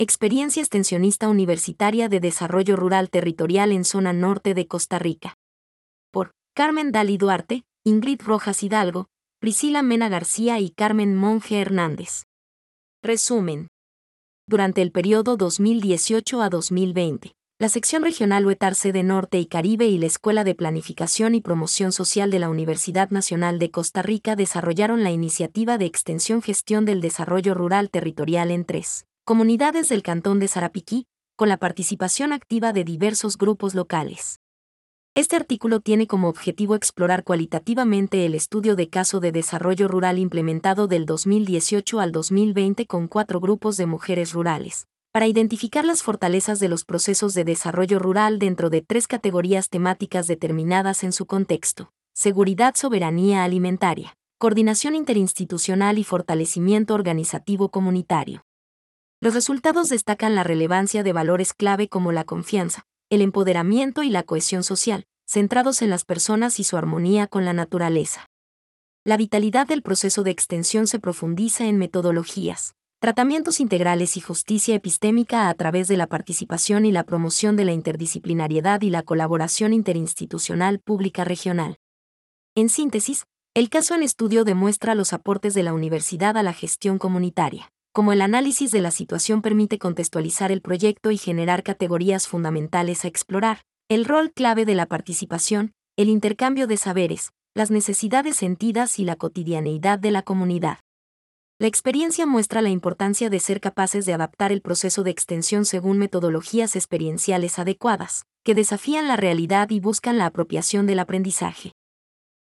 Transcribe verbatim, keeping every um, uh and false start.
Experiencia extensionista universitaria de desarrollo rural territorial en zona norte de Costa Rica. Por Carmen Dalí Duarte, Ingrid Rojas Hidalgo, Priscila Mena García y Carmen Monge Hernández. Resumen. Durante el periodo dos mil dieciocho a dos mil veinte, la sección regional UETAR Sede Norte y Caribe y la Escuela de Planificación y Promoción Social de la Universidad Nacional de Costa Rica desarrollaron la iniciativa de extensión Gestión del Desarrollo Rural Territorial en tres comunidades del Cantón de Sarapiquí, con la participación activa de diversos grupos locales. Este artículo tiene como objetivo explorar cualitativamente el estudio de caso de desarrollo rural implementado del dos mil dieciocho al dos mil veinte con cuatro grupos de mujeres rurales, para identificar las fortalezas de los procesos de desarrollo rural dentro de tres categorías temáticas determinadas en su contexto: seguridad, soberanía alimentaria, coordinación interinstitucional y fortalecimiento organizativo comunitario. Los resultados destacan la relevancia de valores clave como la confianza, el empoderamiento y la cohesión social, centrados en las personas y su armonía con la naturaleza. La vitalidad del proceso de extensión se profundiza en metodologías, tratamientos integrales y justicia epistémica a través de la participación y la promoción de la interdisciplinariedad y la colaboración interinstitucional pública regional. En síntesis, el caso en estudio demuestra los aportes de la universidad a la gestión comunitaria, como el análisis de la situación permite contextualizar el proyecto y generar categorías fundamentales a explorar: el rol clave de la participación, el intercambio de saberes, las necesidades sentidas y la cotidianeidad de la comunidad. La experiencia muestra la importancia de ser capaces de adaptar el proceso de extensión según metodologías experienciales adecuadas, que desafían la realidad y buscan la apropiación del aprendizaje.